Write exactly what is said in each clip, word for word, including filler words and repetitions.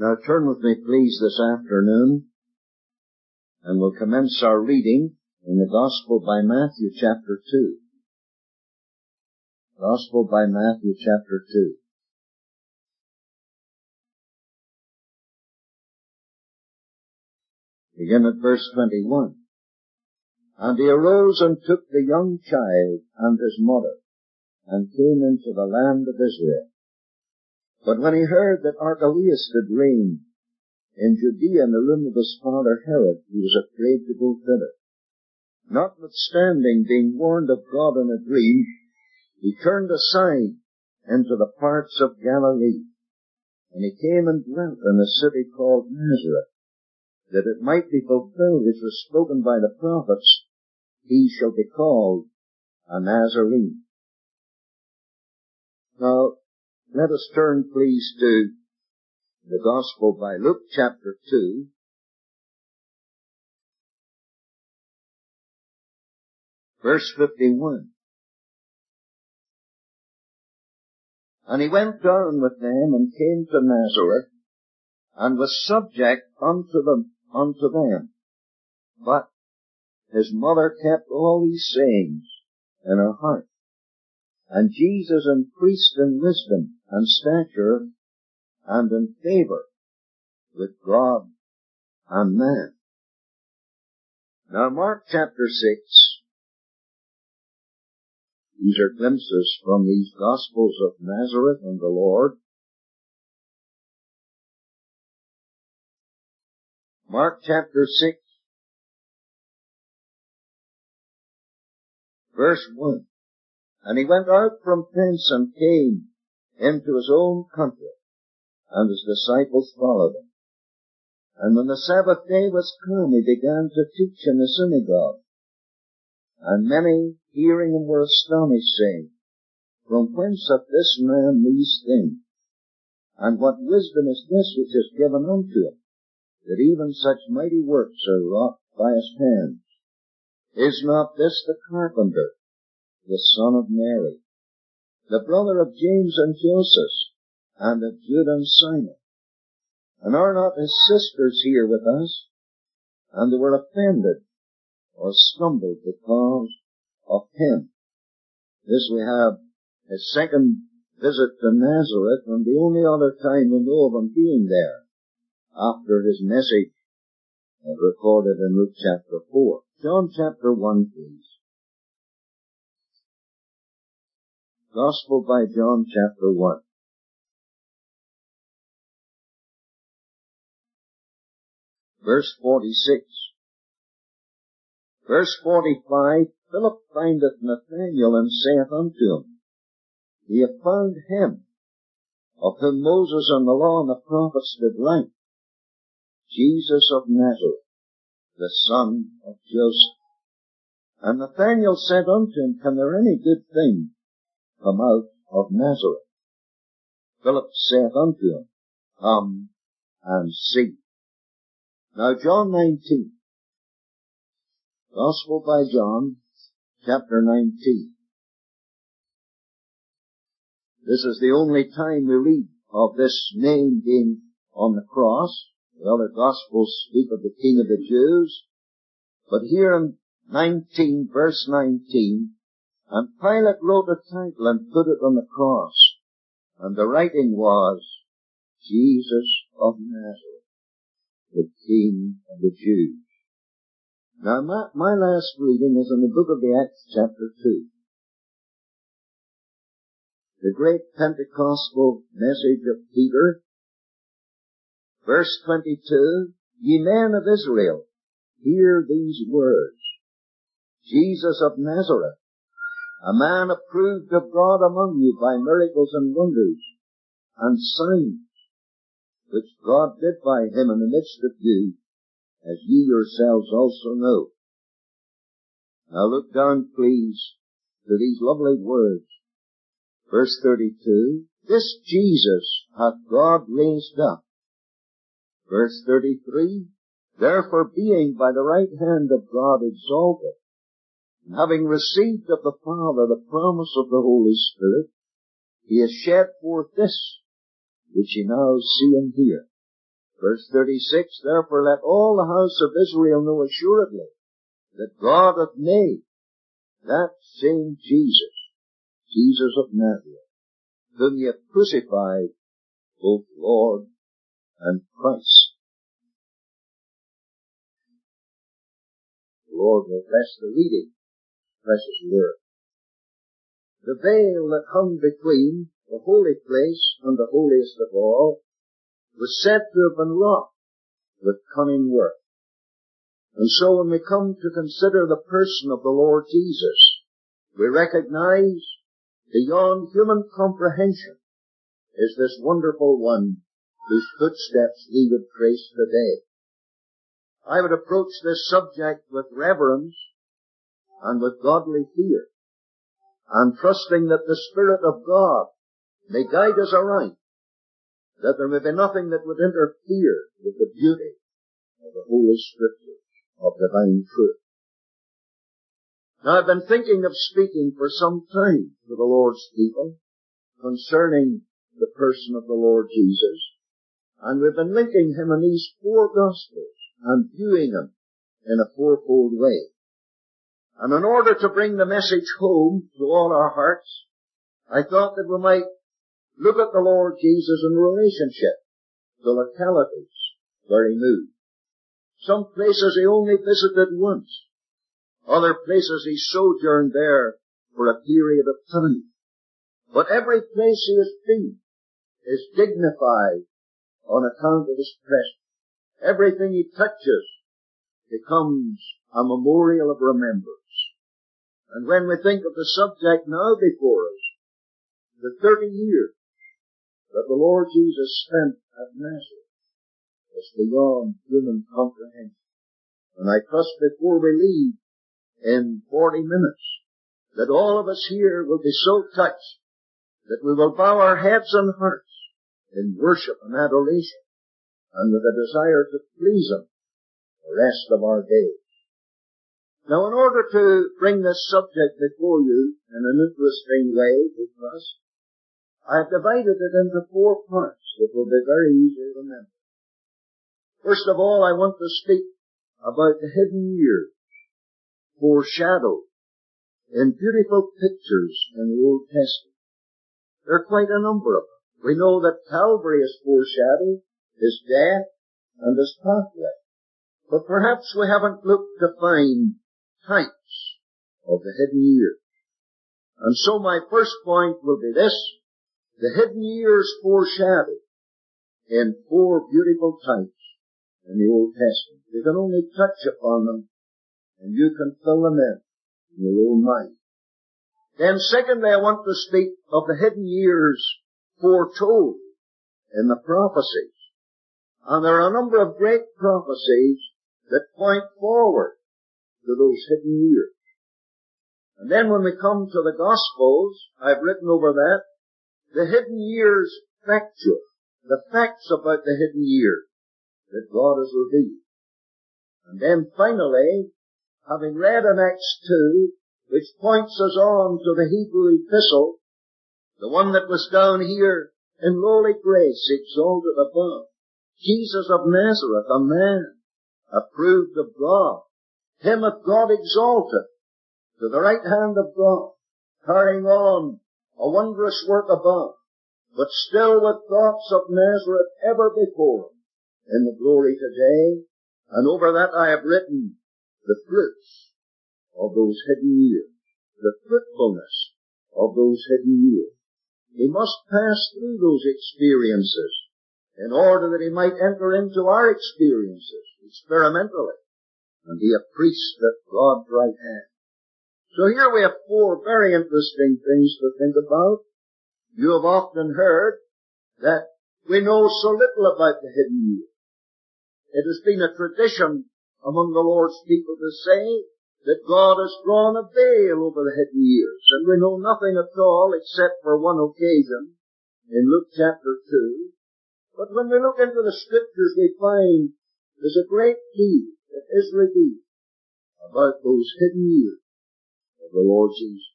Now turn with me, please, this afternoon, and we'll commence our reading in the Gospel by Matthew, chapter two. Gospel by Matthew, chapter two. Begin at verse twenty-one. And he arose and took the young child and his mother, and came into the land of Israel. But when he heard that Archelaus did reign in Judea in the room of his father Herod, he was afraid to go thither. Notwithstanding, being warned of God in a dream, he turned aside into the parts of Galilee. And he came and dwelt in a city called Nazareth, that it might be fulfilled which was spoken by the prophets, he shall be called a Nazarene. Now, let us turn, please, to the Gospel by Luke, chapter two. Verse fifty-one. And he went down with them and came to Nazareth, and was subject unto them, unto them. But his mother kept all these sayings in her heart. And Jesus increased in wisdom and stature and in favor with God and man. Now Mark chapter six. These are glimpses from these Gospels of Nazareth and the Lord. Mark chapter six, verse one. And he went out from thence and came into his own country, and his disciples followed him. And when the Sabbath day was come, he began to teach in the synagogue. And many, hearing him, were astonished, saying, From whence hath this man these things? And what wisdom is this which is given unto him, that even such mighty works are wrought by his hands? Is not this the carpenter, the son of Mary, the brother of James and Joseph, and of Judah and Simon? And are not his sisters here with us? And they were offended, or stumbled, because of him. This we have his second visit to Nazareth, and the only other time we know of him being there, after his message recorded in Luke chapter four. John chapter one, please. Gospel by John chapter one. Verse forty-six. Verse forty-five, Philip findeth Nathanael, and saith unto him, We have found him, of whom Moses and the law and the prophets did write, Jesus of Nazareth, the son of Joseph. And Nathanael said unto him, Can there any good thing come out of Nazareth? Philip saith unto him, Come and see. Now John nineteen. Gospel by John, chapter nineteen. This is the only time we read of this name being on the cross. The other Gospels speak of the King of the Jews. But here in nineteen, verse nineteen, And Pilate wrote a title and put it on the cross. And the writing was, Jesus of Nazareth, the King of the Jews. Now my, my last reading is in the book of the Acts chapter two. The great Pentecostal message of Peter. Verse twenty-two, Ye men of Israel, hear these words. Jesus of Nazareth, a man approved of God among you by miracles and wonders and signs, which God did by him in the midst of you, as ye yourselves also know. Now look down, please, to these lovely words. Verse thirty-two, This Jesus hath God raised up. Verse thirty-three, Therefore being by the right hand of God exalted, and having received of the Father the promise of the Holy Spirit, he has shed forth this, which ye now see and hear. Verse thirty-six, therefore let all the house of Israel know assuredly that God hath made that same Jesus, Jesus of Nazareth, whom ye have crucified, both Lord and Christ. The Lord will bless the reading of His precious word. The veil that hung between the holy place and the holiest of all was said to have been wrought with cunning work. And so when we come to consider the person of the Lord Jesus, we recognize beyond human comprehension is this wonderful one whose footsteps we would trace today. I would approach this subject with reverence and with godly fear, and trusting that the Spirit of God may guide us aright, that there may be nothing that would interfere with the beauty of the Holy Scriptures of divine truth. Now I've been thinking of speaking for some time to the Lord's people concerning the person of the Lord Jesus, and we've been linking Him in these four Gospels and viewing Him in a fourfold way. And in order to bring the message home to all our hearts, I thought that we might look at the Lord Jesus in relationship to localities where He moved. Some places He only visited once. Other places He sojourned there for a period of time. But every place He has been is dignified on account of His presence. Everything He touches becomes a memorial of remembrance. And when we think of the subject now before us, the thirty years that the Lord Jesus spent at Nazareth was beyond human comprehension. And I trust before we leave in forty minutes that all of us here will be so touched that we will bow our heads and hearts in worship and adoration and with a desire to please Him the rest of our days. Now, in order to bring this subject before you in an interesting way with us, I have divided it into four parts that will be very easy to remember. First of all, I want to speak about the hidden years, foreshadowed in beautiful pictures in the Old Testament. There are quite a number of them. We know that Calvary is foreshadowed, His death, and His pathway. But perhaps we haven't looked to find types of the hidden years. And so my first point will be this: the hidden years foreshadowed in four beautiful types in the Old Testament. You can only touch upon them, and you can fill them in in your own mind. Then secondly, I want to speak of the hidden years foretold in the prophecies. And there are a number of great prophecies that point forward to those hidden years. And then when we come to the Gospels, I've written over that, the hidden years factual, the facts about the hidden years that God has revealed. And then finally, having read in Acts two, which points us on to the Hebrew epistle, the one that was down here in lowly grace, exalted above, Jesus of Nazareth, a man approved of God, Him hath God exalted to the right hand of God, carrying on a wondrous work above, but still with thoughts of Nazareth ever before Him in the glory today. And over that I have written the fruits of those hidden years, the fruitfulness of those hidden years. He must pass through those experiences in order that He might enter into our experiences experimentally and be a priest at God's right hand. So here we have four very interesting things to think about. You have often heard that we know so little about the hidden years. It has been a tradition among the Lord's people to say that God has drawn a veil over the hidden years, and we know nothing at all except for one occasion in Luke chapter two. But when we look into the Scriptures, we find there's a great deal that is revealed about those hidden years of the Lord Jesus.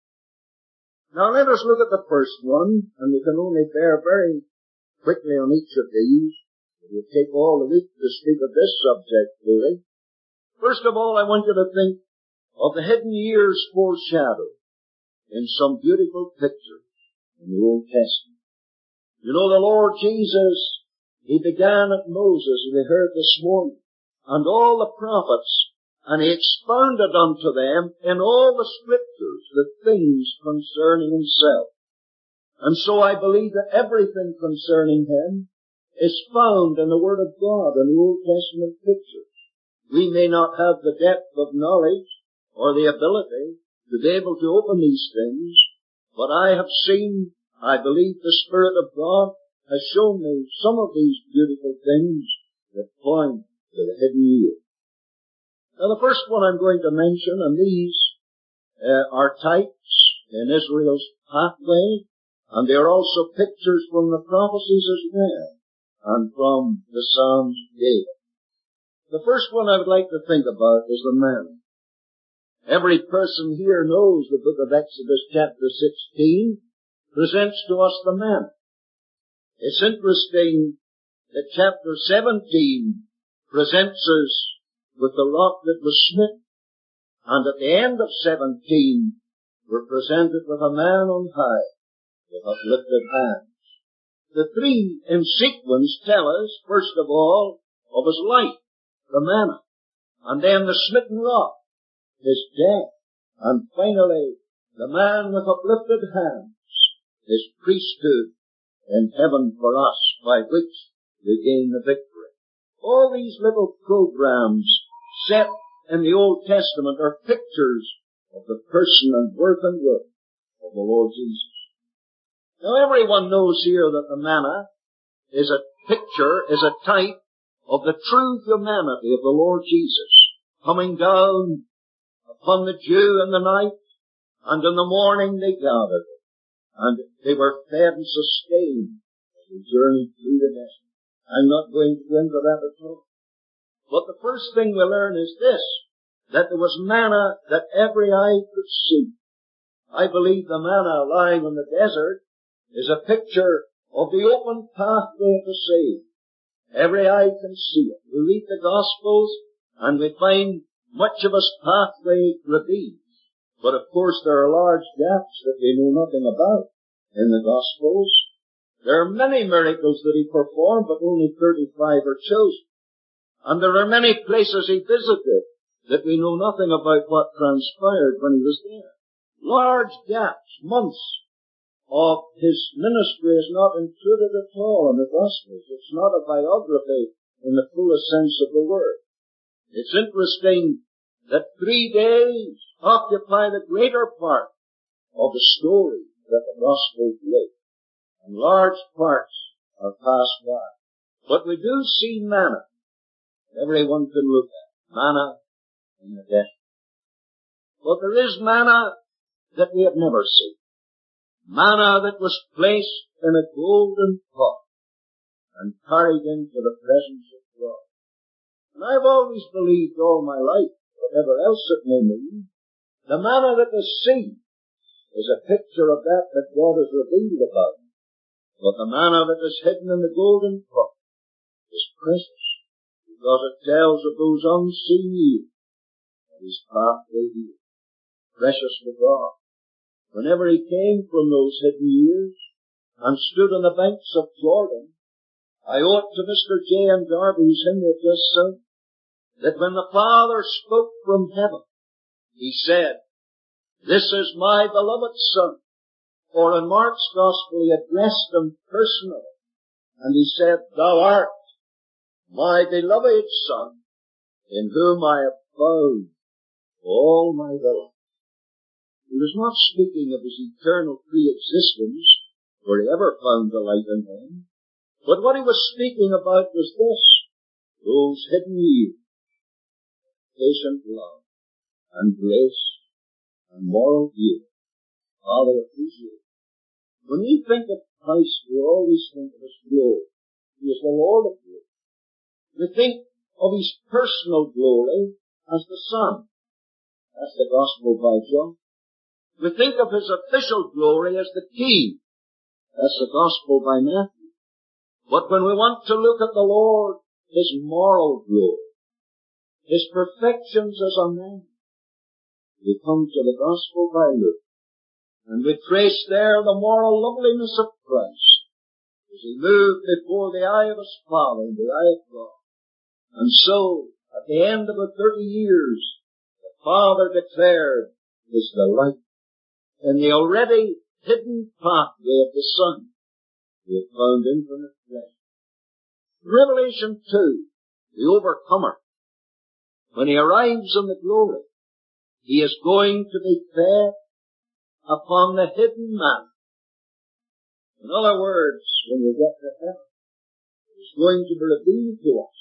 Now let us look at the first one, and we can only bear very quickly on each of these. It would take all the week to speak of this subject fully. First of all, I want you to think of the hidden years foreshadowed in some beautiful pictures in the Old Testament. You know, the Lord Jesus, He began at Moses, as we heard this morning, and all the prophets, and He expounded unto them in all the Scriptures the things concerning Himself. And so I believe that everything concerning Him is found in the Word of God in the Old Testament pictures. We may not have the depth of knowledge or the ability to be able to open these things, but I have seen, I believe the Spirit of God has shown me some of these beautiful things that point to the hidden years. Now the first one I'm going to mention, and these uh, are types in Israel's pathway, and they are also pictures from the prophecies as well, and from the Psalms of David. The first one I would like to think about is the manna. Every person here knows the book of Exodus chapter sixteen presents to us the manna. It's interesting that chapter seventeen presents us with the rock that was smitten, and at the end of seventeen we're presented with a man on high with uplifted hands. The three in sequence tell us, first of all, of his life, the manna, and then the smitten rock, his death, and finally, the man with uplifted hands, his priesthood in heaven for us, by which we gain the victory. All these little programs set in the Old Testament are pictures of the person and work and work of the Lord Jesus. Now everyone knows here that the manna is a picture, is a type of the true humanity of the Lord Jesus, coming down upon the dew in the night, and in the morning they gathered it, and they were fed and sustained as they journeyed through the desert. I'm not going to go into that at all. But the first thing we learn is this, that there was manna that every eye could see. I believe the manna lying in the desert is a picture of the open pathway of the saved. Every eye can see it. We read the Gospels, and we find much of his pathway revealed. But of course there are large gaps that we know nothing about in the Gospels. There are many miracles that he performed, but only thirty-five are chosen. And there are many places he visited that we know nothing about what transpired when he was there. Large gaps, months of his ministry is not included at all in the Gospels. It's not a biography in the fullest sense of the word. It's interesting that three days occupy the greater part of the story that the Gospels live, and large parts are passed by. But we do see manna. Everyone can look at manna in the desert. But there is manna that we have never seen. Manna that was placed in a golden pot and carried into the presence of God. And I've always believed all my life, whatever else it may mean, the manna that is seen is a picture of that that God has revealed about him. But the manna that is hidden in the golden pot is precious, because it tells of those unseen years of his pathway here. Precious to God. Whenever he came from those hidden years and stood on the banks of Jordan, I owe it to Mister J. M. Darby's hymn we have just sung, that when the Father spoke from heaven, he said, "This is my beloved Son." Or in Mark's Gospel, he addressed him personally, and he said, "Thou art my beloved Son, in whom I have found all my delight." He was not speaking of his eternal pre-existence, where he ever found delight in him, but what he was speaking about was this, those hidden years, patient love, and grace, and moral beauty. Father appreciate. When we think of Christ, we always think of his glory. He is the Lord of glory. We think of his personal glory as the Son. That's the Gospel by John. We think of his official glory as the King. That's the Gospel by Matthew. But when we want to look at the Lord, His moral glory, His perfections as a man, we come to the Gospel by Luke, and we trace there the moral loveliness of Christ as He moved before the eye of His Father and the eye of God. And so, at the end of the thirty years, the Father declared His delight in the already hidden pathway of the Son, who had found infinite pleasure. Revelation two, the overcomer, when he arrives in the glory, he is going to be fed upon the hidden manna. In other words, when we get to heaven, it is going to be revealed to us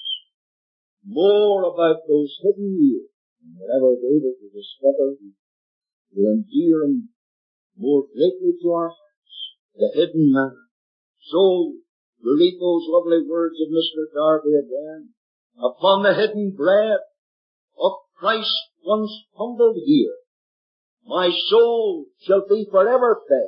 more about those hidden years, and whatever we're able to discover, will endear them more greatly to our hearts, the hidden manna. So, we read those lovely words of Mister Darby again, upon the hidden bread of Christ once humbled here, my soul shall be forever fed.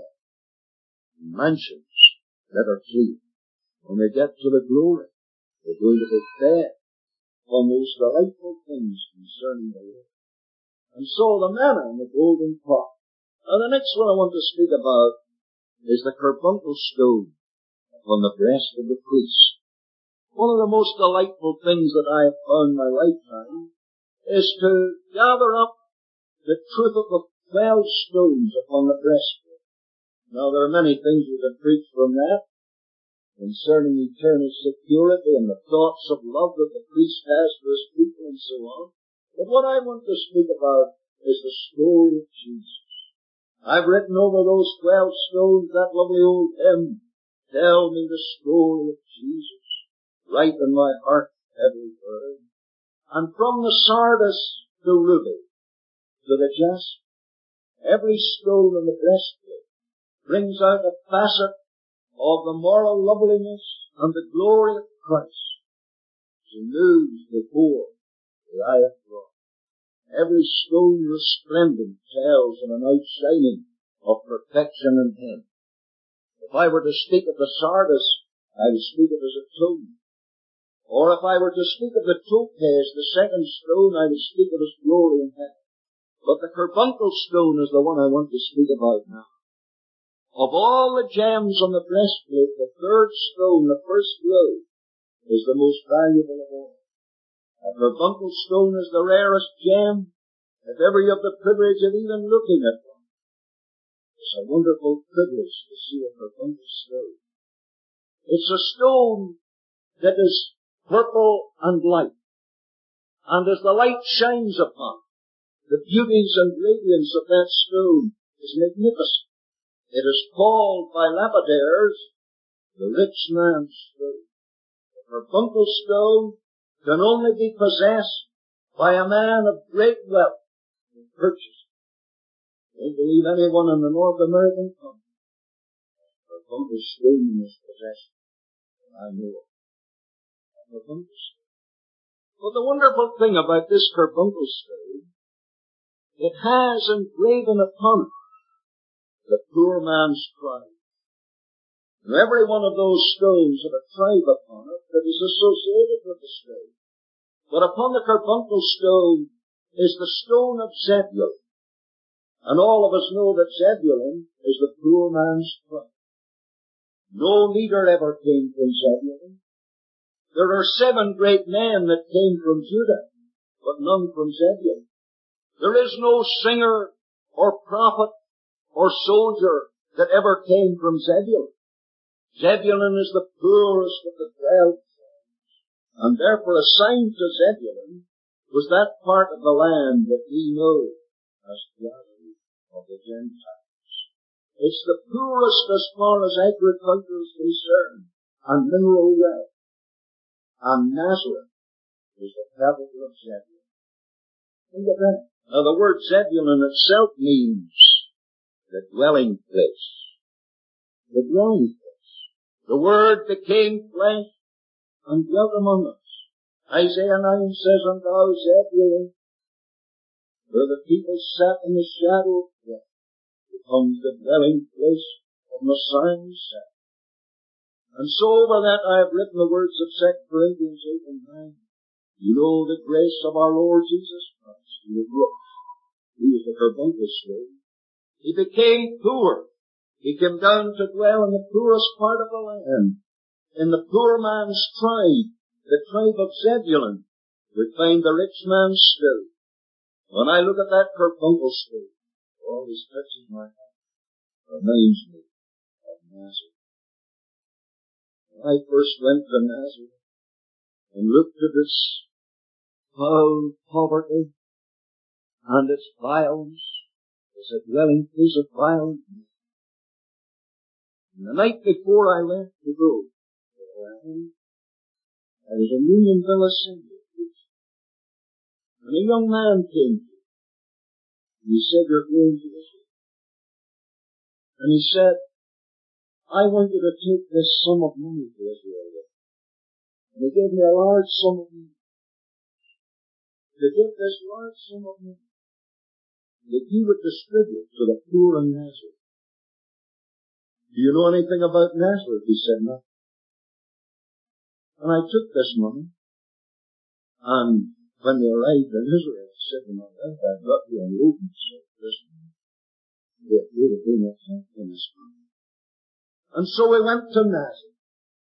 Mansions never sleep. When we get to the glory, we're going to be fed on those delightful things concerning the Lord. And so the manna in the golden pot. Now the next one I want to speak about is the carbuncle stone upon the breast of the priest. One of the most delightful things that I have found in my lifetime is to gather up the truth of the twelve stones upon the breastplate. Now there are many things we can preach from that, concerning eternal security and the thoughts of love that the priest has for his people and so on. But what I want to speak about is the story of Jesus. I've written over those twelve stones that lovely old hymn, tell me the story of Jesus, right in my heart every word. And from the sardis, the ruby, to the jasper, every stone in the breastplate brings out a facet of the moral loveliness and the glory of Christ as He moves before the eye of God. Every stone resplendent tells of an outshining of perfection in Him. If I were to speak of the sardis, I would speak of it as a tone. Or if I were to speak of the topaz, the second stone, I would speak of His glory in heaven. But the carbuncle stone is the one I want to speak about now. Of all the gems on the breastplate, the third stone, the first globe, is the most valuable of all. A carbuncle stone is the rarest gem, if ever you have the privilege of even looking at one. It's a wonderful privilege to see a carbuncle stone. It's a stone that is purple and light. And as the light shines upon it, the beauties and radiance of that stone is magnificent. It is called by lapidaries the rich man's stone. The carbuncle stone can only be possessed by a man of great wealth who purchased it. I don't believe anyone in the North American continent has a carbuncle stone in his possession. I know of. A carbuncle stone. But the wonderful thing about this carbuncle stone, it has engraven upon it the poor man's tribe. And every one of those stones have a tribe upon it that is associated with the stone. But upon the carbuncle stone is the stone of Zebulun. And all of us know that Zebulun is the poor man's tribe. No leader ever came from Zebulun. There are seven great men that came from Judah, but none from Zebulun. There is no singer or prophet or soldier that ever came from Zebulun. Zebulun is the poorest of the twelve tribes, and therefore assigned to Zebulun was that part of the land that we know as Galilee of the Gentiles. It's the poorest as far as agriculture is concerned, and mineral wealth. And Nazareth is the capital of Zebulun. Think of that. Now the word Zebulun itself means the dwelling place. The dwelling place. The Word became flesh and dwelt among us. Isaiah nine says, and thou, Zebulun, where the people sat in the shadow of death, becomes the dwelling place of Messiah himself. And so over that I have written the words of Second Corinthians eight and nine. You know the grace of our Lord Jesus Christ. He was rich. He was a carbuncle slave. He became poor. He came down to dwell in the poorest part of the land. In the poor man's tribe, the tribe of Zebulun, we find the rich man's spirit. When I look at that carbuncle slave, it always touches my heart. Reminds me of Nazareth. When I first went to Nazareth and looked at its foul poverty and its violence, as a dwelling place of violence, and the night before I left to go, there was a Unionville assembly, and a young man came to me, and he said, you're going to this. And he said, I want you to take this sum of money to Israel. And he gave me a large sum of money. To give this large sum of money that you would distribute to the poor in Nazareth. Do you know anything about Nazareth? He said, no. And I took this money, and when we arrived in Israel, I said to my wife, I've got you an open so this money. It would have been a help in this money. And so we went to Nazareth.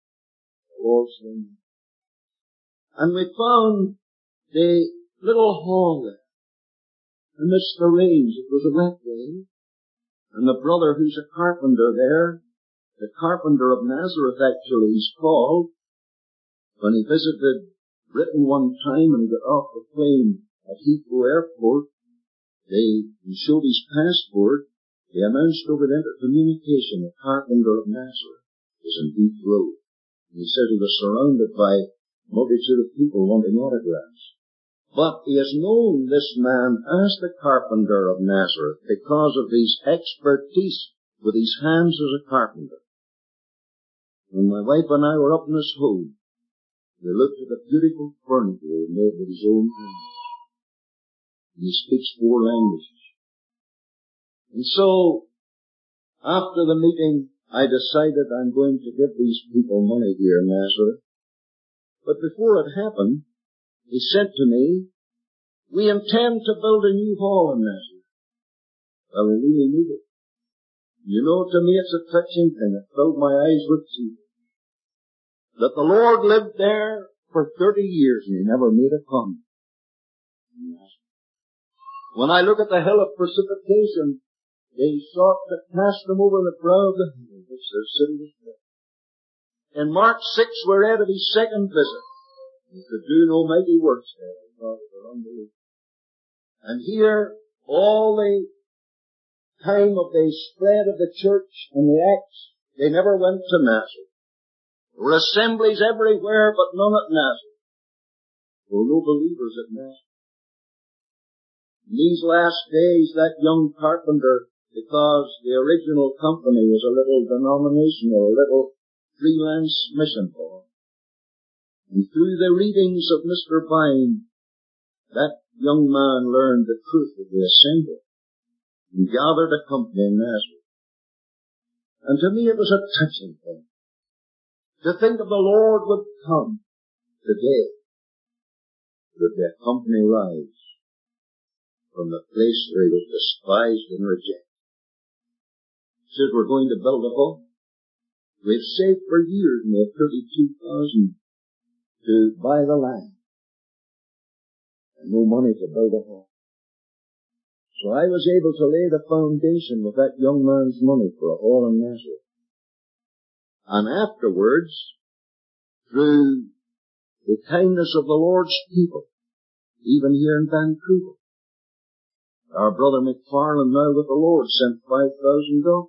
And we found the little hall there. Amidst the rains, it was a wet day. And the brother who's a carpenter there, the carpenter of Nazareth actually he's called, when he visited Britain one time and got off the plane at Heathrow Airport, they, he showed his passport. They announced over the intercommunication the carpenter of Nazareth was in Heathrow. And he said he was surrounded by a multitude of people wanting autographs. But he has known this man as the carpenter of Nazareth because of his expertise with his hands as a carpenter. When my wife and I were up in his home, we looked at the beautiful furniture he made with his own hands. And he speaks four languages. And so, after the meeting, I decided I'm going to give these people money here in Nazareth. But before it happened, he said to me, we intend to build a new hall in Nazareth. Well, we really need it. You know, to me it's a touching thing. It filled my eyes with tears. That the Lord lived there for thirty years and he never made a comment. When I look at the hill of precipitation, they sought to cast them over the brow of the hill in which their city was built. In Mark six, we read of his second visit. He could do no mighty works there because of their unbelief. And here, all the time of the spread of the church and the Acts, they never went to Nazareth. There were assemblies everywhere, but none at Nazareth. There were no believers at Nazareth. In these last days, that young carpenter, because the original company was a little denominational, a little freelance mission hall. And through the readings of Mister Vine, that young man learned the truth of the assembly and gathered a company in Nazareth. And to me it was a touching thing to think of the Lord would come today, that the company rise from the place where he was despised and rejected. He says we're going to build a hall. We've saved for years and we have thirty-two thousand to buy the land. And no money to build a hall. So I was able to lay the foundation with that young man's money for a hall in Nazareth. And afterwards, through the kindness of the Lord's people, even here in Vancouver, our brother McFarland now with the Lord sent five thousand dollars.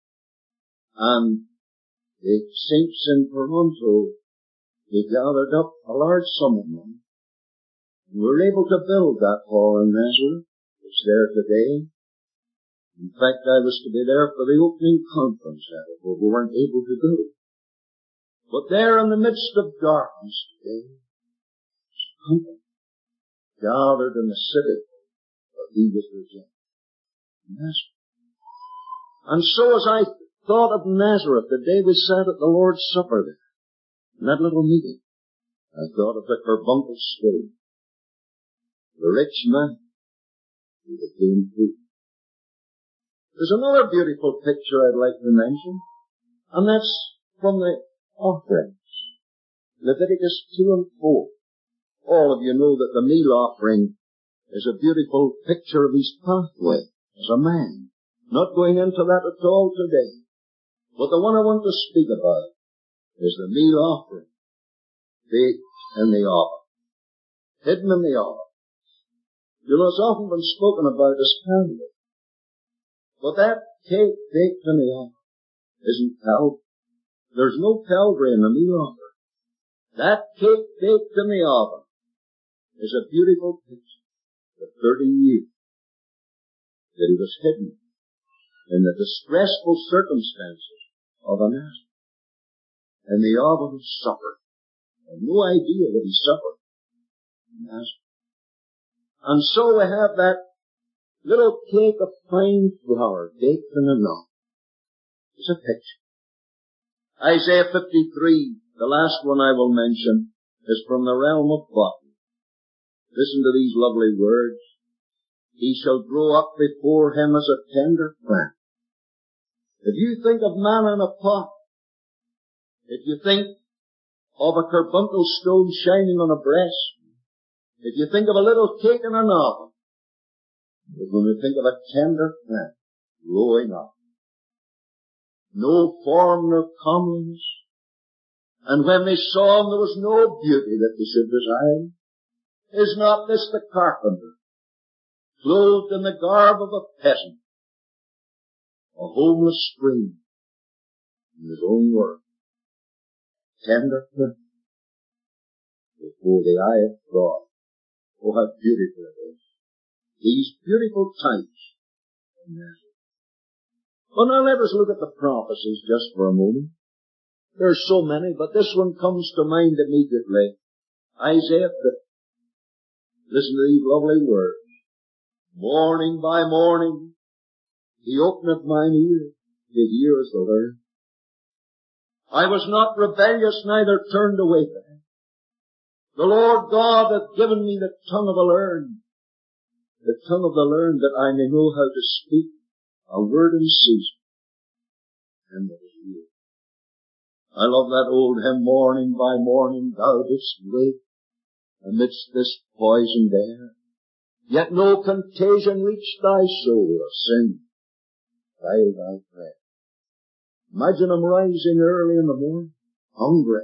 And the saints in Toronto, they gathered up a large sum of money. And we were able to build that hall in Nazareth. It's there today. In fact, I was to be there for the opening conference at it, but we weren't able to go. But there in the midst of darkness today, was a company gathered in the city where he was rejected. And so as I thought of Nazareth, the day we sat at the Lord's Supper there, in that little meeting. I thought of the carbuncle stone, the rich man who became poor. There's another beautiful picture I'd like to mention, and that's from the offerings. Leviticus two and four. All of you know that the meal offering is a beautiful picture of his pathway as a man. Not going into that at all today. But the one I want to speak about is the meal offering, baked in the oven, hidden in the oven. You know, it's often been spoken about as candy. But that cake baked in the oven isn't Calvary. There's no Calvary in the meal offering. That cake baked in the oven is a beautiful picture of thirty years that he was hidden in the distressful circumstances of a Nazareth. In the oven of supper. I had no idea that he suffered in Nazareth. And so we have that little cake of fine flour baked in an oven. It's a picture. Isaiah fifty-three, the last one I will mention, is from the realm of botany. Listen to these lovely words. He shall grow up before him as a tender plant. If you think of manna in a pot, if you think of a carbuncle stone shining on a breast, if you think of a little cake in an oven, but when we think of a tender plant growing up, no form nor comeliness, and when they saw him there was no beauty that they should desire, is not this the carpenter, clothed in the garb of a peasant, a homeless stream in his own work, tender plant before the eye of God? Oh, how beautiful it is. These beautiful types of Nazareth. Well, now let us look at the prophecies just for a moment. There are so many, but this one comes to mind immediately. Isaiah fifty. Listen to these lovely words. Morning by morning, he openeth mine ear, his ears to learn. I was not rebellious, neither turned away from him. The Lord God hath given me the tongue of the learned, the tongue of the learned, that I may know how to speak a word in season, and that is real. I love that old hymn, morning by morning thou didst wake amidst this poisoned air, yet no contagion reached thy soul of sin, while thou prayed. Imagine him rising early in the morning, hungry.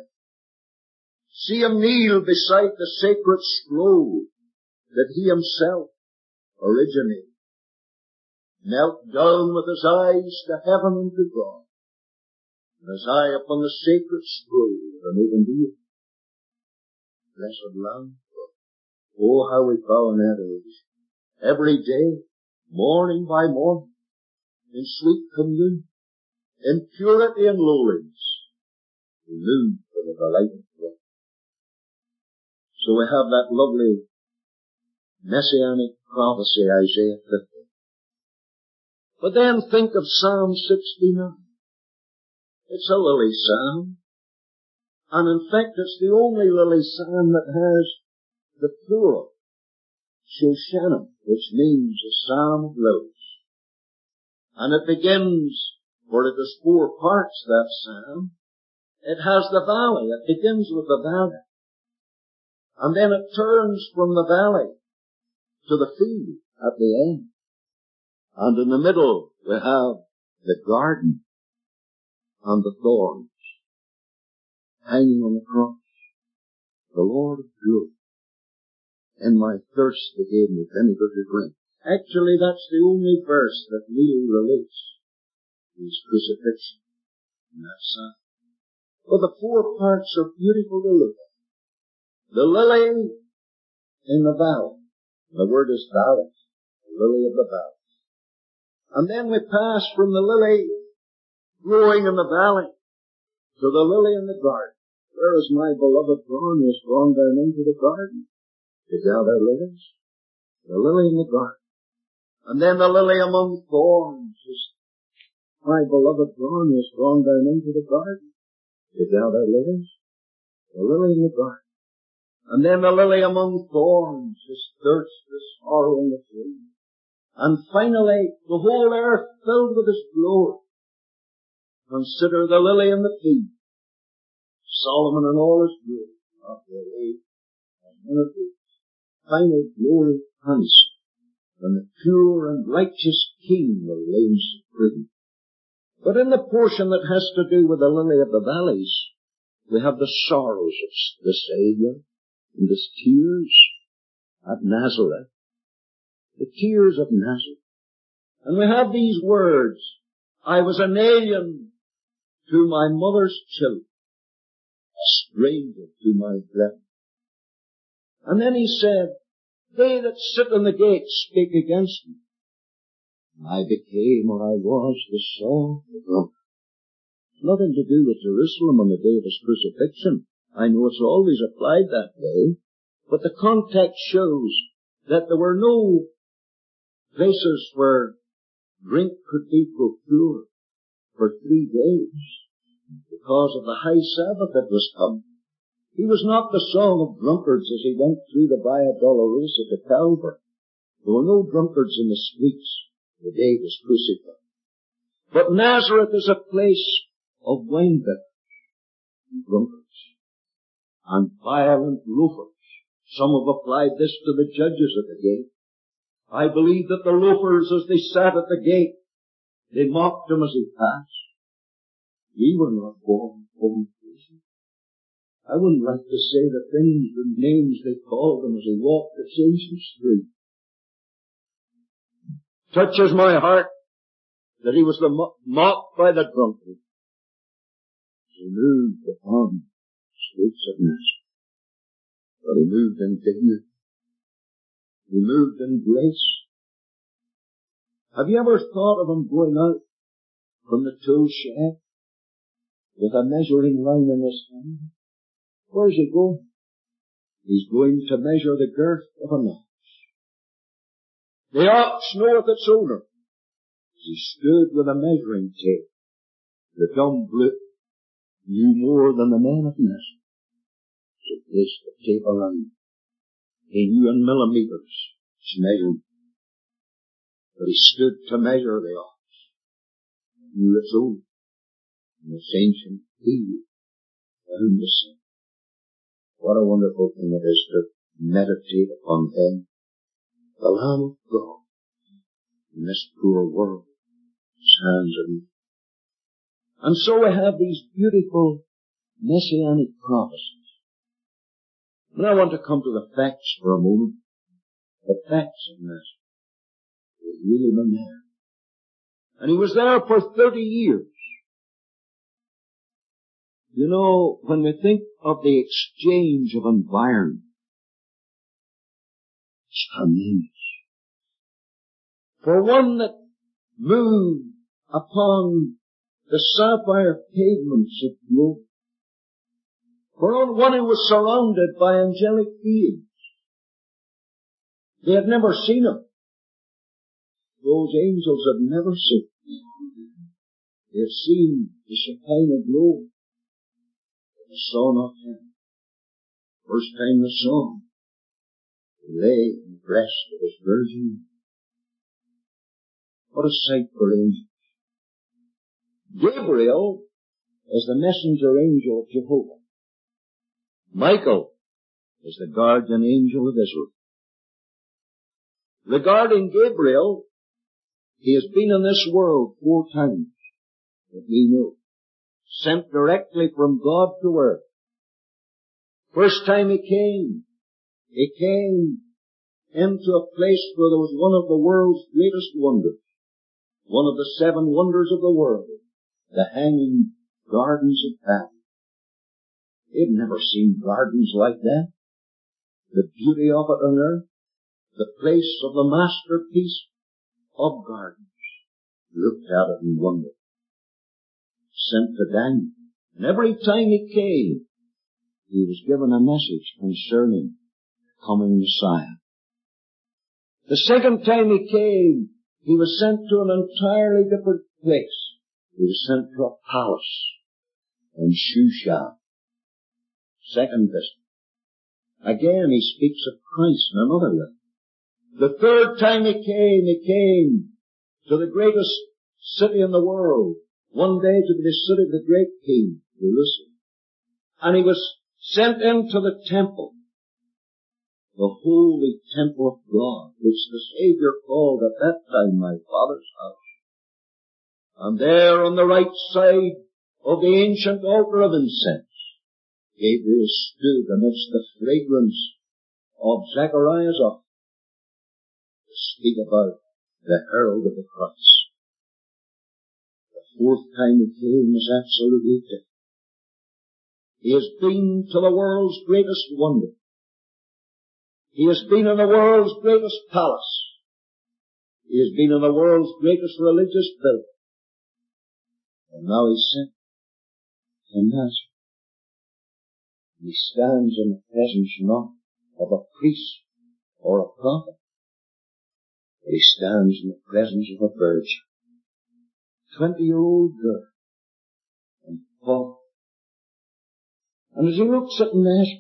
See him kneel beside the sacred scroll that he himself originated. Knelt down with his eyes to heaven and to God, and his eye upon the sacred scroll of an open ear. Blessed Lamb, oh, how we bow in adoration. Every day, morning by morning, in sweet communion, in purity and lowliness, we move for the delight of God. So we have that lovely messianic prophecy, Isaiah fifty. But then think of Psalm sixty-nine. It's a lily psalm. And in fact, it's the only lily psalm that has the plural, Shoshanim, which means a psalm of lilies. And it begins, for it is four parts, that psalm. It has the valley. It begins with the valley. And then it turns from the valley to the field at the end. And in the middle we have the garden and the thorns hanging on the cross. The Lord of glory. In my thirst he gave me vinegar to drink. Actually, that's the only verse that really relates to his crucifixion in that psalm. But the four parts are beautiful to look at. The lily in the valley. The word is valley. The lily of the valley. And then we pass from the lily growing in the valley to the lily in the garden. Where is my beloved gone? He has gone down into the garden to gather lilies. The lily in the garden. And then the lily among thorns is my beloved John has gone down into the garden to gather lilies, the lily in the garden. And then the lily among thorns, his thirst, his sorrow in the flame. And finally, the whole earth filled with his glory. Consider the lily in the field. Solomon in all his glory, not the age, and one of the final glory comes when the pure and righteous King will reign supreme. But in the portion that has to do with the lily of the valleys, we have the sorrows of the Savior and his tears at Nazareth. The tears of Nazareth. And we have these words, I was an alien to my mother's children, a stranger to my brethren. And then he said, they that sit in the gate speak against me. I became or I was the soul of God. Nothing to do with Jerusalem on the day of his crucifixion. I know it's always applied that way, but the context shows that there were no places where drink could be procured for three days because of the high Sabbath that was coming. He was not the song of drunkards as he went through the Via Dolorosa to Calvary. There were no drunkards in the streets the day he was crucified. But Nazareth is a place of wine bibbers and drunkards and violent loafers. Some have applied this to the judges at the gate. I believe that the loafers, as they sat at the gate, they mocked him as he passed. We were not born fornication. I wouldn't like to say the things and names they called him as he walked the Simpson Street. Touches my heart that he was the mo- mocked by the drunkard. He moved upon the streets of Nazareth. But he moved in dignity. He moved in grace. Have you ever thought of him going out from the tool shed with a measuring line in his hand? Where's he going? He's going to measure the girth of an ox. The ox knoweth its owner. As he stood with a measuring tape, the dumb brute knew more than the man of Nazareth. So he placed the tape around him. He knew in millimeters his measurement. But he stood to measure the ox. He knew its owner. And the ancient field found the sun. What a wonderful thing it is to meditate upon him, the Lamb of God, in this poor world, his hands are in. And so we have these beautiful messianic prophecies. And I want to come to the facts for a moment. The facts of Nazareth. He was really been there. And he was there for thirty years. You know, when we think of the exchange of environment, it's tremendous. For one that moved upon the sapphire pavements of glory, for one who was surrounded by angelic beings, they had never seen him. Those angels had never seen him. They had seen the Shekinah glory. They saw not him. First time they saw him, he lay in the breast of his virgin. What a sight for angels. Gabriel is the messenger angel of Jehovah. Michael is the guardian angel of Israel. Regarding Gabriel, he has been in this world four times, that we know. Sent directly from God to earth. First time he came, he came into a place where there was one of the world's greatest wonders. One of the seven wonders of the world. The hanging gardens of Paradise. He'd never seen gardens like that. The beauty of it on earth. The place of the masterpiece of gardens. Looked at it and wondered. Sent to Daniel. And every time he came, he was given a message concerning the coming Messiah. The second time he came, he was sent to an entirely different place. He was sent to a palace in Shushan. Second visit. Again he speaks of Christ in another letter. The third time he came, he came to the greatest city in the world. One day to the city of the great king, Jerusalem. And he was sent into the temple, the holy temple of God, which the Savior called at that time my Father's house. And there on the right side of the ancient altar of incense, Gabriel stood amidst the fragrance of Zechariah's offering to speak about the herald of the Christ. The fourth time he came was absolutely different. He has been to the world's greatest wonder. He has been in the world's greatest palace. He has been in the world's greatest religious building. And now he's sent to Nazareth. He stands in the presence not of a priest or a prophet, but he stands in the presence of a virgin, twenty-year-old girl, and Paul. And as he looks at Nazareth,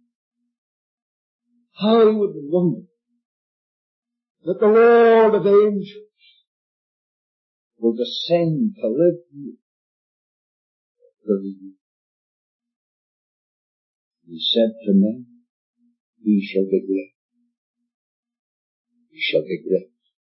how he would wonder that the Lord of angels will descend to live here for thirty years. He said to me, he shall be great. He shall be great.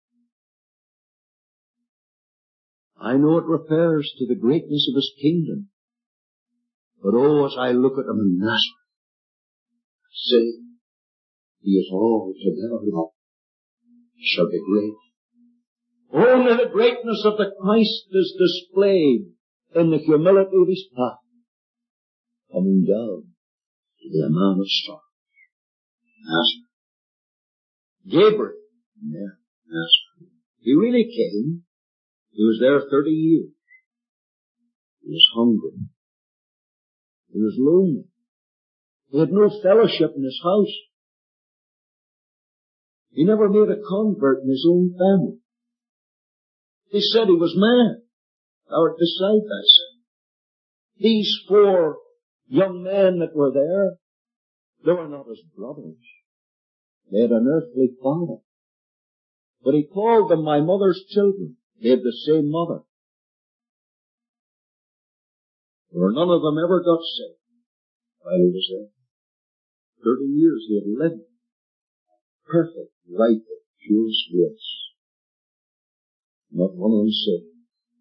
I know it refers to the greatness of his kingdom. But oh, as I look at him in Nazareth, I say, he is altogether lovely. He shall be great. Only the greatness of the Christ is displayed in the humility of his path, coming down to be a man of sorrows. Nazareth. Gabriel, yeah, Nazareth. He really came. He was there thirty years. He was hungry. He was lonely. He had no fellowship in his house. He never made a convert in his own family. They said he was mad. Our disciples, I said. These four young men that were there, they were not his brothers. They had an earthly father. But he called them my mother's children. They had the same mother. For none of them ever got saved while he was there. Thirty years he had lived perfect, righteous, pure grace. Not one of them saved.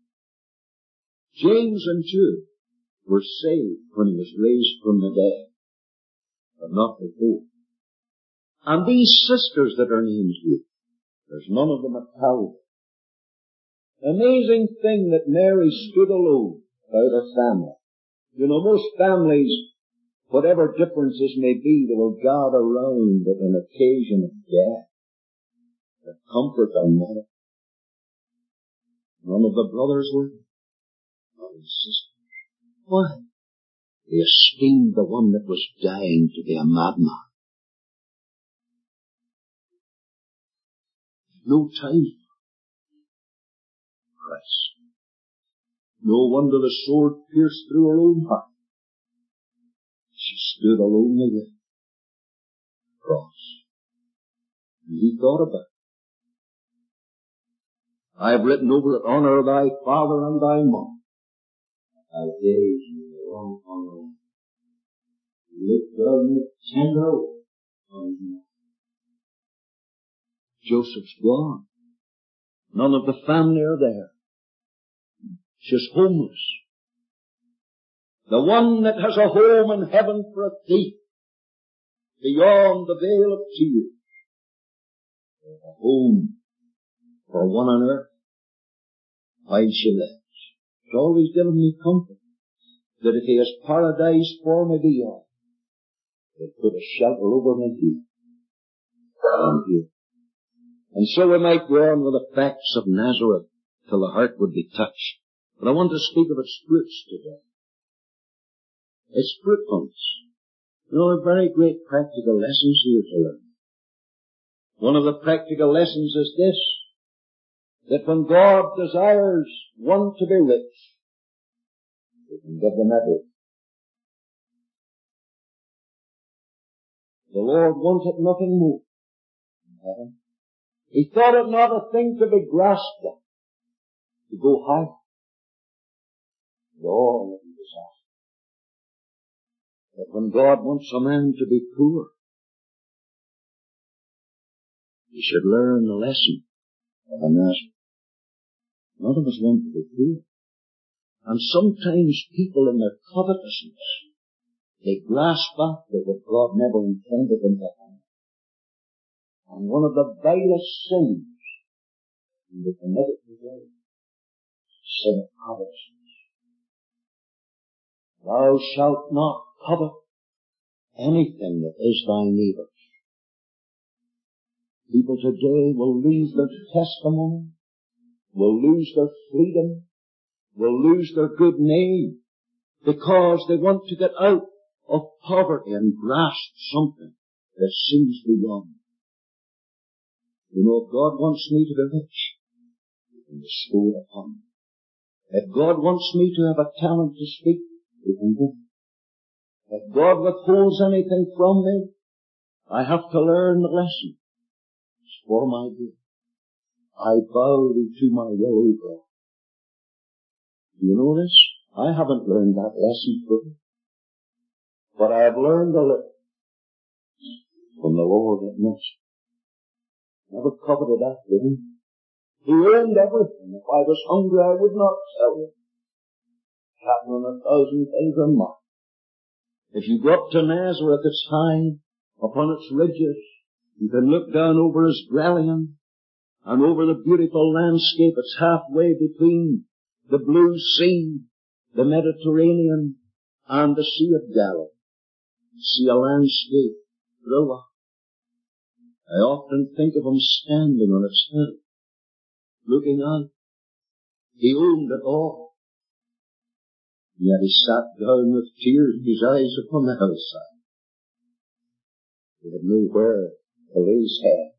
James and Jude were saved when he was raised from the dead, but not before. And these sisters that are named here, there's none of them at Calvary. Amazing thing that Mary stood alone without her family. You know, most families, whatever differences may be, they will gather round at an occasion of death to comfort their mother. None of the brothers were, none of the sisters. Why? They esteemed the one that was dying to be a madman. No time for Christ. No wonder the sword pierced through her own heart. She stood alone with the cross. And he thought about it. I have written over it, honor thy father and thy mother. Thy days in the long honor. Look down with tender on him. Joseph's gone. None of the family are there. She's homeless. The one that has a home in heaven for a thief, beyond the veil of tears. A home for one on earth, while she lives. It's always given me comfort that if he has paradise for me beyond, he'll put a shelter over me here. And here. And so we might go on with the facts of Nazareth till the heart would be touched. But I want to speak of its fruits today. Its fruitfulness. You know, there are very great practical lessons here to learn. One of the practical lessons is this, that when God desires one to be rich, He can give them everything. The Lord wanted nothing more in heaven. He thought it not a thing to be grasped at, to go higher. All that He desires. But when God wants a man to be poor, he should learn the lesson of a Nazareth. None of us want to be poor. And sometimes people in their covetousness, they grasp after what God never intended them to have. And one of the vilest sins in the committed today is sin of covetousness. Thou shalt not covet anything that is thy neighbour's. People today will lose their testimony, will lose their freedom, will lose their good name, because they want to get out of poverty and grasp something that seems beyond. You know, if God wants me to be rich, He can bestow it upon me. If God wants me to have a talent to speak, He can give it. If God withholds anything from me, I have to learn the lesson. It's for my good. I bow thee to my will, O God. Do you know this? I haven't learned that lesson fully. But I have learned a little from the Lord at most. Never coveted after Him. He owned everything. If I was hungry, I would not sell it. Cattle on a thousand things are mine. If you go up to Nazareth, it's high upon its ridges. You can look down over Esdraelon and over the beautiful landscape. It's halfway between the blue sea, the Mediterranean, and the Sea of Galilee. You see a landscape through it. I often think of Him standing on its hill, looking out. He owned it all. Yet He sat down with tears in His eyes upon the hillside. He had nowhere to lay His head.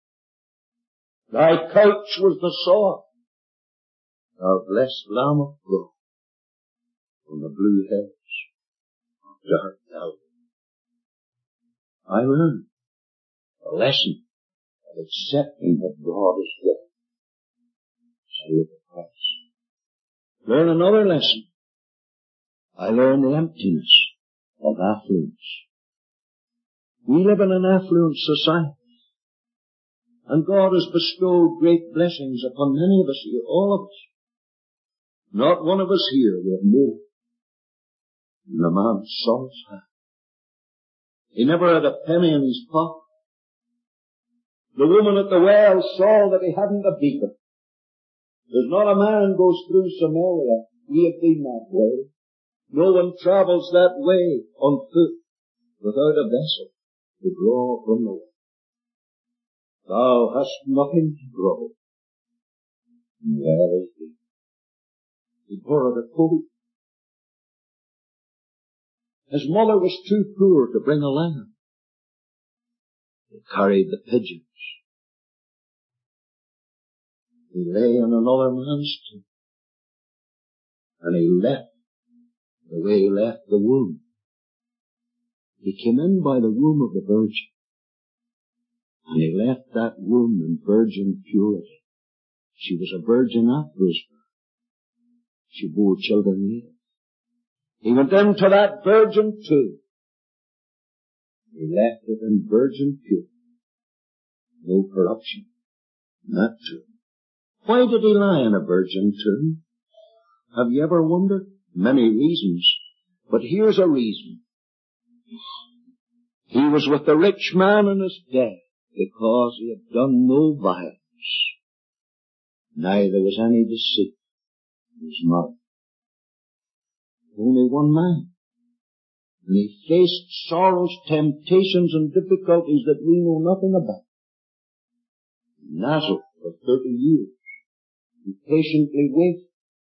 Thy couch was the sword, Thou blessed Lamb of God, on the blue hills of dark Galilee. I learned a lesson of accepting what God has given. I live at Christ. Learn another lesson. I learned the emptiness of affluence. We live in an affluent society, and God has bestowed great blessings upon many of us here, all of us. Not one of us here will have more than the man Saul's had. He never had a penny in his pocket. The woman at the well saw that he hadn't a beaker. There's not a man goes through Samaria. We have been that way. No one travels that way on foot without a vessel to draw from the well. Thou hast nothing to draw. Where is he? He borrowed a coat. His mother was too poor to bring a lamb. He carried the pigeons. He lay in another man's tomb. And he left the way he left the womb. He came in by the womb of the Virgin. And he left that womb in virgin purity. She was a virgin after his birth. She bore children later. He went into that virgin tomb. He left it in virgin purity. No corruption in that tomb. Why did he lie in a virgin tomb? Have you ever wondered? Many reasons. But here's a reason. He was with the rich man in his death because he had done no violence. Neither was any deceit in his mouth. Only one man. And he faced sorrows, temptations, and difficulties that we know nothing about. Nazareth for thirty years. He patiently waited.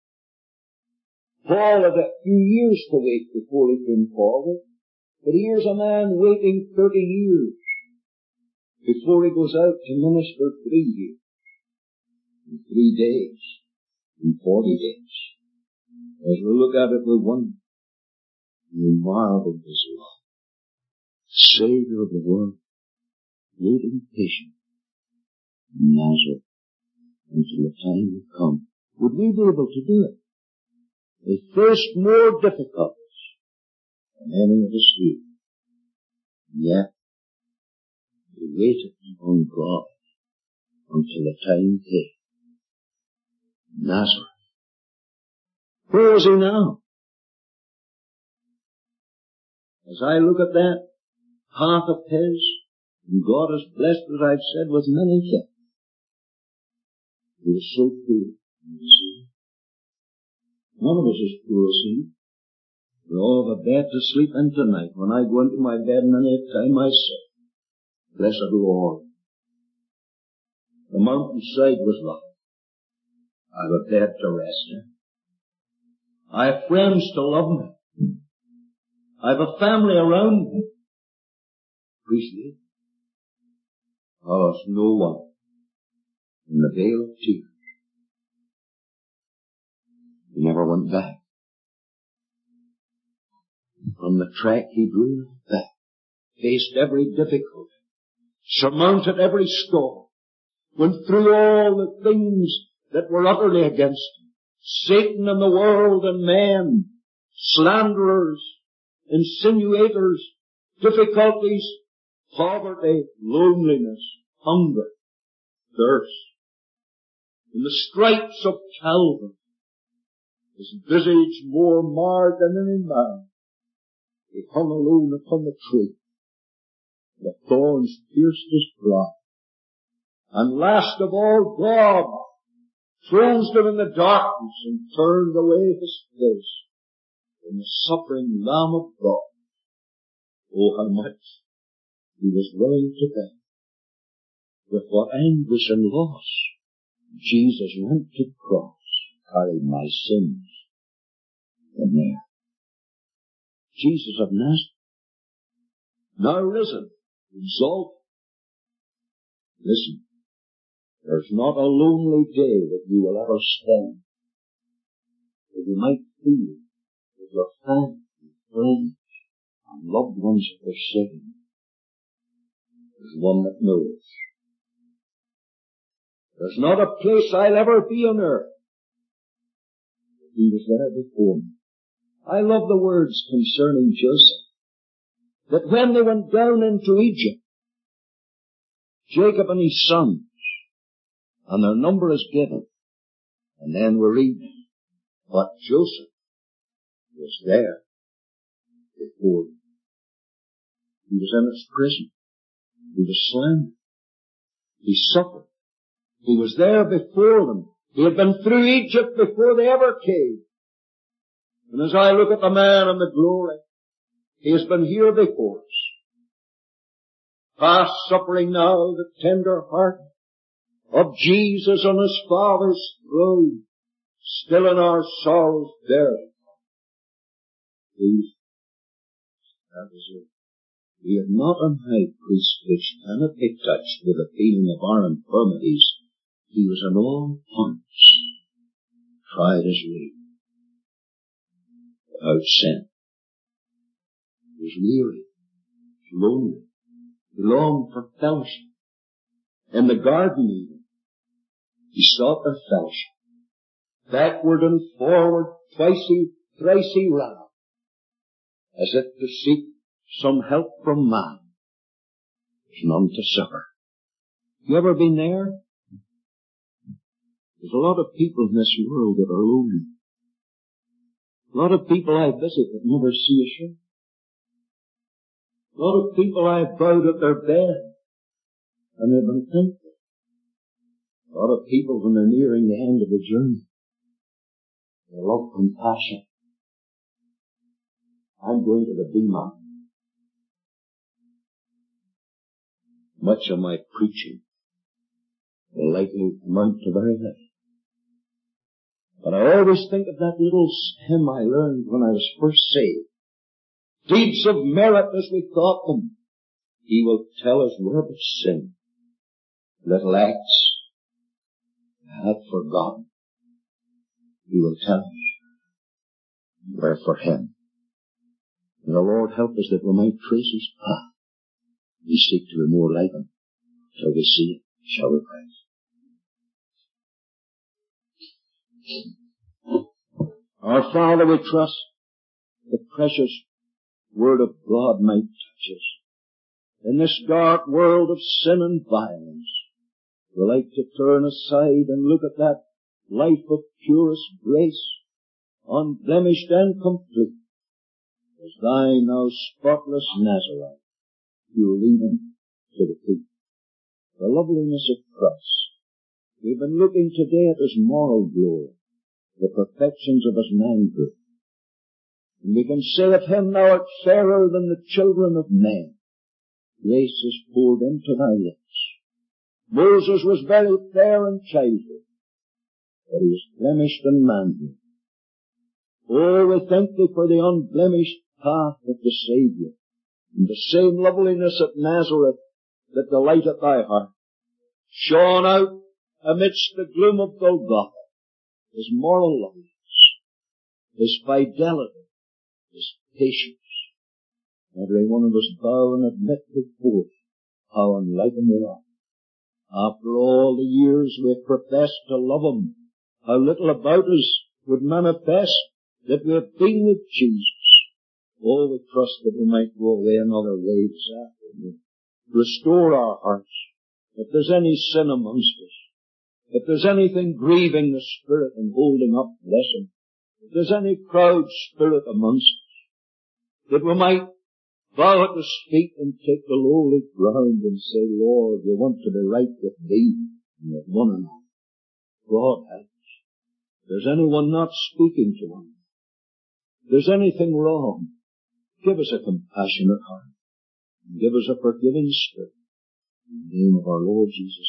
Paul had a few years to wait before he came forward. But here's a man waiting thirty years before he goes out to minister three years. in three days, in forty days. As we look at it, we wonder, we marvel at His love. Savior of the world, waiting patient in Nazareth until the time would come. Would we be able to do it? They faced more difficulties than any of us do. Yet, they waited on God until the time came. Nazareth. Where is He now? As I look at that path of His, and God has blessed, as I've said, with many gifts. He was so poor. None of us is poor as He. We all have a bed to sleep in tonight. When I go into my bed many a time I say, Blessed Lord, the mountainside was lovely. I have a bed to rest in. I have friends to love me. I have a family around me. Appreciate. Oh, it's no one in the vale of tears. He never went back. From the track he drew back, faced every difficulty, surmounted every storm, went through all the things that were utterly against him. Satan and the world and men, slanderers, insinuators, difficulties, poverty, loneliness, hunger, thirst. In the stripes of Calvary, his visage more marred than any man, he hung alone upon the tree. The thorns pierced his brow. And last of all, God froze them in the darkness and turned away his face from the suffering Lamb of God. Oh, how much he was willing to bear. With what anguish and loss Jesus went to the cross, carried my sins in there. Jesus of Nazareth, now risen, exalted. Listen, there's not a lonely day that you will ever spend that you might feel that your family, friends, and loved ones are forsaken you. There's one that knows. There's not a place I'll ever be on earth. He was there before me. I love the words concerning Joseph, that when they went down into Egypt, Jacob and his sons, and their number is given, and then we read, but Joseph was there before them. He was in his prison. He was slandered. He suffered. He was there before them. He had been through Egypt before they ever came. And as I look at the man and the glory, he has been here before us. Past suffering now, the tender heart of Jesus on his Father's throne, still in our sorrows bearing. Please, that is it. We have not an high priest which cannot be touched with the feeling of our infirmities. He was in all points tried as we, without sin. He was weary, he was lonely, he longed for fellowship. In the garden even, he sought their fellowship. Backward and forward, twice he, thrice he ran, as if to seek some help from man. There's none to succor. You ever been there? There's a lot of people in this world that are lonely. A lot of people I visit that never see a show. A lot of people I have bowed at their bed and they've been thankful. A lot of people when they're nearing the end of the journey, they love compassion. I'm going to the Bema. Much of my preaching will likely amount to very little. But I always think of that little hymn I learned when I was first saved. Deeds of merit as we thought them, he will tell us were but sin. Little acts hath forgotten, He will tell us. We're for Him. And the Lord help us that we might trace His path. We seek to be more like Him. Shall we see it? Shall we pray? Our Father, we trust the precious Word of God might touch us. In this dark world of sin and violence, we like to turn aside and look at that life of purest grace, unblemished and complete, as Thy now spotless Nazareth, You lead Him to the feet. The loveliness of Christ. We've been looking today at His moral glory, the perfections of His manhood. And we can say of Him, Thou art fairer than the children of men. Grace is poured into Thy lips. Moses was very fair in childhood, but he was blemished in manhood. Oh, we thank Thee for the unblemished path of the Saviour, and the same loveliness at Nazareth that delighted Thy heart, shone out amidst the gloom of Golgotha, His moral loveliness, His fidelity, His patience. Every one of us bow and admit before how unlike Him we are. After all the years we have professed to love Him, how little about us would manifest that we have been with Jesus. Oh, we trust that we might go away another way this afternoon. Restore our hearts. If there's any sin amongst us, if there's anything grieving the Spirit and holding up blessing, if there's any proud spirit amongst us, that we might bow at His feet and take the lowly ground and say, Lord, we want to be right with Thee and with one another. God help us. If there's anyone not speaking to one, if there's anything wrong, give us a compassionate heart and give us a forgiving spirit. In the name of our Lord Jesus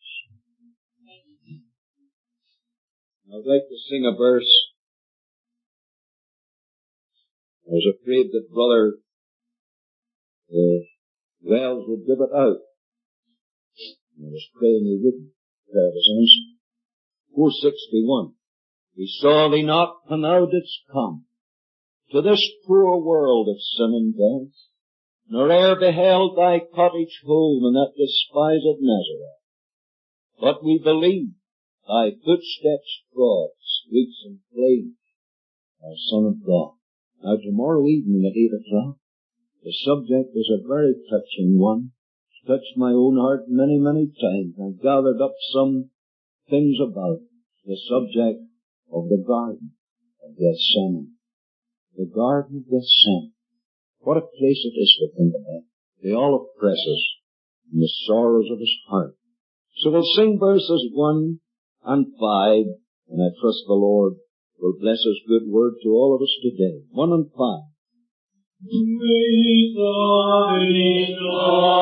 Christ. I'd like to sing a verse. I was afraid that Brother uh, Wells would give it out. I was praying he wouldn't. That was answered. four sixty-one. We saw Thee not when Thou didst come to this poor world of sin and death, nor e'er beheld Thy cottage home in that despised Nazareth. But we believe Thy footsteps trod, streets and plains, Thou Son of God. Now tomorrow evening at eight o'clock, the subject is a very touching one. It's touched my own heart many, many times. I've gathered up some things about the subject of the Garden of Gethsemane. The Garden of Gethsemane. What a place it is to think about. The olive presses and the sorrows of His heart. So we'll sing verses one and five, and I trust the Lord will bless His good word to all of us today. One and five.